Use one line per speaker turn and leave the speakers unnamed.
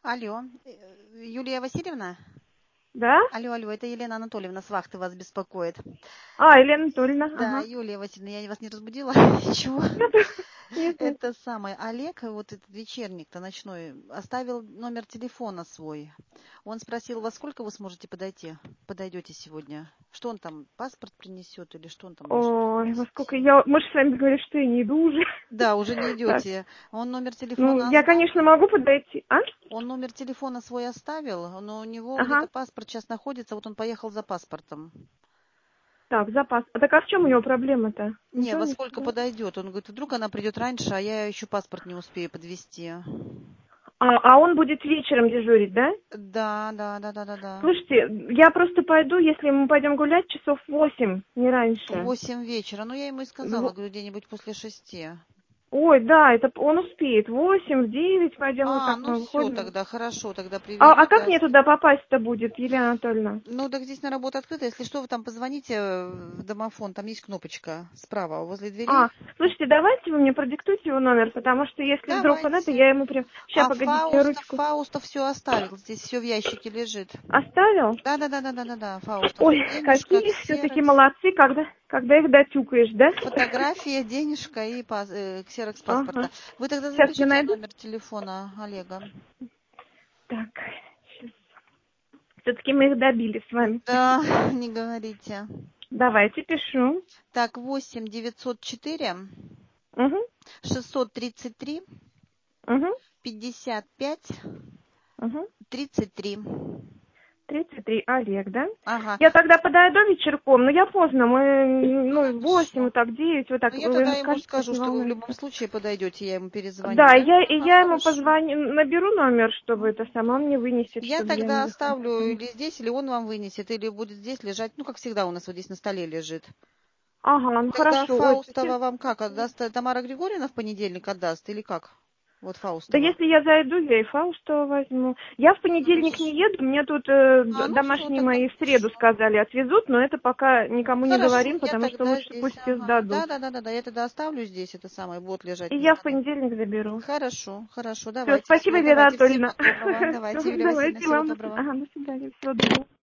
Алло, Юлия Васильевна?
Да?
Алло, это Елена Анатольевна с вахты вас беспокоит.
Елена Анатольевна,
Да,
ага.
Юлия Васильевна, я вас не разбудила? Ничего.
Нет.
Это самое, Олег, вот этот вечерник-то ночной, оставил номер телефона свой. Он спросил, во сколько вы сможете подойдете сегодня? Что он там, паспорт принесет или что он там должен
Ой, во сколько
принести?
мы же с вами говорили, что я не иду уже.
Да, уже не
Так,
идете. Он номер
ну,
телефона
я, конечно,
оставил.
могу подойти. А?
Он номер телефона свой оставил, но у него где-то
Ага.
паспорт сейчас находится, вот он поехал за паспортом.
Так, запас. А так а в чем у него проблема-то?
Не,
Ничего
во
не
сколько
сказал.
подойдет? Он говорит, вдруг она придет раньше, а я еще паспорт не успею подвести.
А он будет вечером дежурить, да?
Да.
Слушайте, я просто пойду, если мы пойдем гулять, часов 8, не
В
раньше.
8 вечера. Ну, я ему и сказала,
В-
говорю, где-нибудь после 6.
Ой, да, это он успеет. 8, в 9 пойдем, вот
А,
так
ну
мы
все
выходим.
тогда, хорошо, тогда
А
привезете.
как мне туда попасть-то будет, Елена Анатольевна?
Ну, так здесь на работу открыта. Если что, вы там позвоните в домофон, там есть кнопочка справа возле дверей.
Слушайте, давайте вы мне продиктуйте его номер, потому что если вдруг он это,
Давайте.
я ему прям... Сейчас,
А
погодите, я ручку
Фаустов все оставил. Здесь все в ящике лежит.
оставил?
Да. Фаустов.
Ой,
Денежка,
какие все-таки
ксерокс.
молодцы, когда их дотюкаешь, да?
Фотография, денежка и ксерокс
Ага.
паспорта. Вы тогда
Сейчас я
запишите
найду.
номер телефона Олега.
Так, все-таки мы их добили с вами.
Да, не говорите.
Давайте, пишу.
Так, 8 904
Угу,
633
угу,
55
угу.
33.
33, Олег, да?
Ага,
Я тогда подойду вечерком, но я поздно, мы, ну, 8,
хорошо.
вот так, 9, вот так,
Ну, я тогда ему
количество
скажу,
не
что вы в любом
волнуется.
случае подойдете, я ему перезвоню,
Да,
да?
я ему
Хорошо.
позвоню, наберу номер, чтобы это сам, он мне вынесет,
Я
чтобы я
тогда
не
оставлю
выходила.
или здесь, или он вам вынесет, или будет здесь лежать, ну, как всегда у нас вот здесь на столе лежит.
Ага,
И
ну
тогда
хорошо. Ой,
Фаустова вам как отдаст? Тамара Григорьевна в понедельник отдаст или как? Вот
да
Фаустова.
если я зайду, я и Фаустова возьму. Я в понедельник не
Хорошо.
еду, мне тут
Ну все,
домашние
тогда
мои в среду
хорошо.
сказали отвезут, но это пока никому не
Хорошо,
говорим,
я
потому что
тогда
лучше
здесь,
пусть все
ага.
сдадут.
Я тогда оставлю здесь это самое, будет
И
лежать на
я в
столе.
понедельник заберу.
Хорошо,
Все,
давайте,
спасибо,
всего,
Елена
давайте, всего
Анатольевна.
доброго.
Все,
Давайте, Юлия Васильевна,
давайте
всего
вам
доброго.
до свидания, всего доброго.